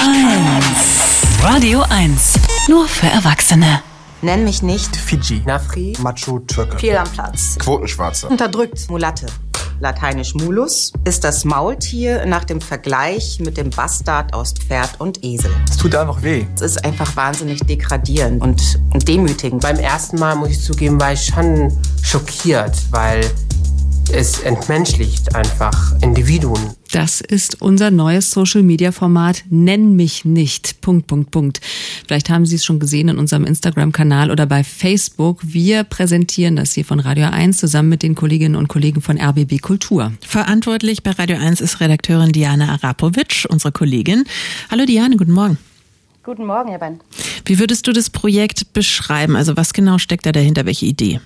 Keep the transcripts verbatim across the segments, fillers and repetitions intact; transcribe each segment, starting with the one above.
eins. Radio eins. Nur für Erwachsene. Nenn mich nicht Fidschi. Nafri. Macho Türke. Fehl am Platz. Quotenschwarze. Unterdrückt. Mulatte. Lateinisch Mulus ist das Maultier nach dem Vergleich mit dem Bastard aus Pferd und Esel. Es tut einfach weh. Es ist einfach wahnsinnig degradierend und demütigend. Beim ersten Mal, muss ich zugeben, war ich schon schockiert, weil es entmenschlicht einfach Individuen. Das ist unser neues Social-Media-Format Nenn mich nicht. Punkt, Punkt, Punkt. Vielleicht haben Sie es schon gesehen in unserem Instagram-Kanal oder bei Facebook. Wir präsentieren das hier von Radio eins zusammen mit den Kolleginnen und Kollegen von R B B Kultur. Verantwortlich bei Radio eins ist Redakteurin Diane Arapovic, unsere Kollegin. Hallo Diane, guten Morgen. Guten Morgen, Herr Ben. Wie würdest du das Projekt beschreiben? Also was genau steckt da dahinter? Welche Idee?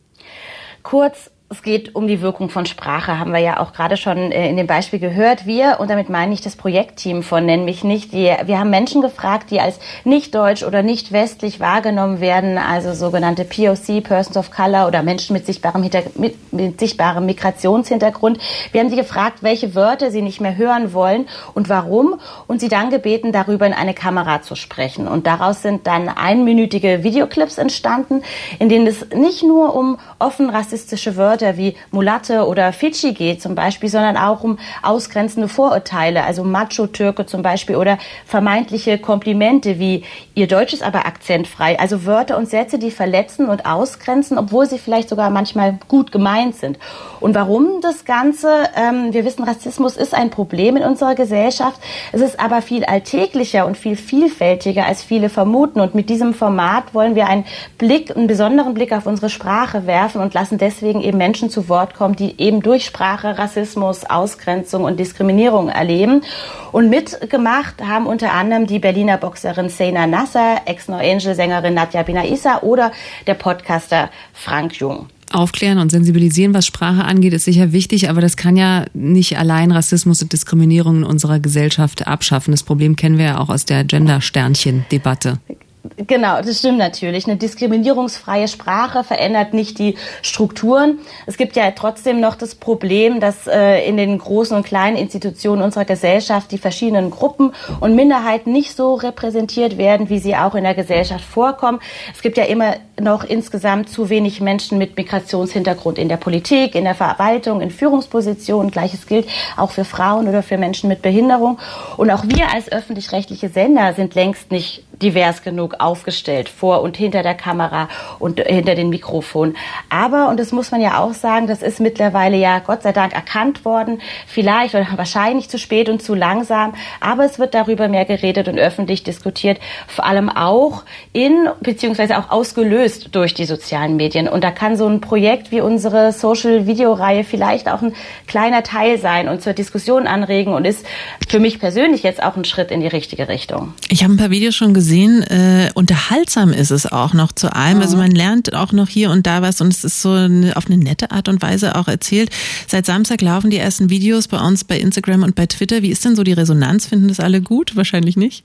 Kurz, es geht um die Wirkung von Sprache, haben wir ja auch gerade schon in dem Beispiel gehört. Wir, und damit meine ich das Projektteam von Nenn mich nicht, die, wir haben Menschen gefragt, die als nicht deutsch oder nicht westlich wahrgenommen werden, also sogenannte P O C, Persons of Color oder Menschen mit sichtbarem, Hinter, mit, mit sichtbarem Migrationshintergrund. Wir haben sie gefragt, welche Wörter sie nicht mehr hören wollen und warum, und sie dann gebeten, darüber in eine Kamera zu sprechen. Und daraus sind dann einminütige Videoclips entstanden, in denen es nicht nur um offen rassistische Wörter wie Mulatte oder Fidschi geht zum Beispiel, sondern auch um ausgrenzende Vorurteile, also Macho-Türke zum Beispiel oder vermeintliche Komplimente wie ihr Deutsch ist aber akzentfrei, also Wörter und Sätze, die verletzen und ausgrenzen, obwohl sie vielleicht sogar manchmal gut gemeint sind. Und warum das Ganze? Ähm, wir wissen, Rassismus ist ein Problem in unserer Gesellschaft. Es ist aber viel alltäglicher und viel vielfältiger, als viele vermuten. Und mit diesem Format wollen wir einen Blick, einen besonderen Blick auf unsere Sprache werfen und lassen deswegen eben Menschen zu Wort kommen, die eben durch Sprache Rassismus, Ausgrenzung und Diskriminierung erleben. Und mitgemacht haben unter anderem die Berliner Boxerin Seyna Nasser, Ex-No Angel-Sängerin Nadja Binaissa oder der Podcaster Frank Jung. Aufklären und sensibilisieren, was Sprache angeht, ist sicher wichtig, aber das kann ja nicht allein Rassismus und Diskriminierung in unserer Gesellschaft abschaffen. Das Problem kennen wir ja auch aus der Gender-Sternchen-Debatte. Genau, das stimmt natürlich. Eine diskriminierungsfreie Sprache verändert nicht die Strukturen. Es gibt ja trotzdem noch das Problem, dass äh, in den großen und kleinen Institutionen unserer Gesellschaft die verschiedenen Gruppen und Minderheiten nicht so repräsentiert werden, wie sie auch in der Gesellschaft vorkommen. Es gibt ja immer noch insgesamt zu wenig Menschen mit Migrationshintergrund in der Politik, in der Verwaltung, in Führungspositionen. Gleiches gilt auch für Frauen oder für Menschen mit Behinderung. Und auch wir als öffentlich-rechtliche Sender sind längst nicht divers genug aufgestellt, vor und hinter der Kamera und hinter den Mikrofonen. Aber, und das muss man ja auch sagen, das ist mittlerweile ja Gott sei Dank erkannt worden, vielleicht oder wahrscheinlich zu spät und zu langsam, aber es wird darüber mehr geredet und öffentlich diskutiert, vor allem auch in, beziehungsweise auch ausgelöst durch die sozialen Medien. Und da kann so ein Projekt wie unsere Social-Video-Reihe vielleicht auch ein kleiner Teil sein und zur Diskussion anregen und ist für mich persönlich jetzt auch ein Schritt in die richtige Richtung. Ich habe ein paar Videos schon gesehen. Sehen, äh, unterhaltsam ist es auch noch zu allem. Mhm. Also man lernt auch noch hier und da was und es ist so eine, auf eine nette Art und Weise auch erzählt. Seit Samstag laufen die ersten Videos bei uns bei Instagram und bei Twitter. Wie ist denn so die Resonanz? Finden das alle gut? Wahrscheinlich nicht.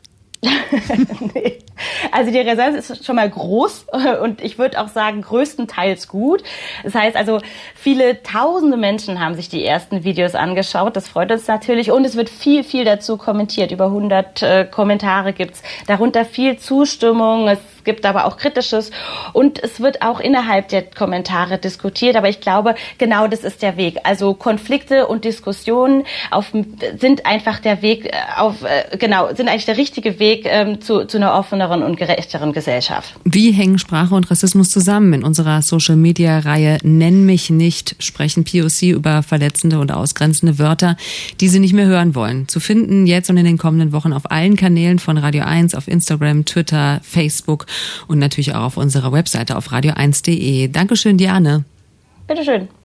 Nee. Also die Resonanz ist schon mal groß und ich würde auch sagen größtenteils gut. Das heißt also, viele tausende Menschen haben sich die ersten Videos angeschaut. Das freut uns natürlich und es wird viel, viel dazu kommentiert. Über hundert äh, Kommentare gibt's. Darunter viel Zustimmung. Es gibt aber auch Kritisches und es wird auch innerhalb der Kommentare diskutiert. Aber ich glaube, genau das ist der Weg. Also Konflikte und Diskussionen auf, sind einfach der Weg auf, äh, genau, sind eigentlich der richtige Weg ähm, zu, zu einer offeneren und gerechteren Gesellschaft. Wie hängen Sprache und Rassismus zusammen? In unserer Social-Media-Reihe Nenn mich nicht sprechen P O C über verletzende und ausgrenzende Wörter, die sie nicht mehr hören wollen. Zu finden jetzt und in den kommenden Wochen auf allen Kanälen von Radio eins, auf Instagram, Twitter, Facebook und natürlich auch auf unserer Webseite auf radio eins punkt de. Dankeschön, Diane. Bitteschön.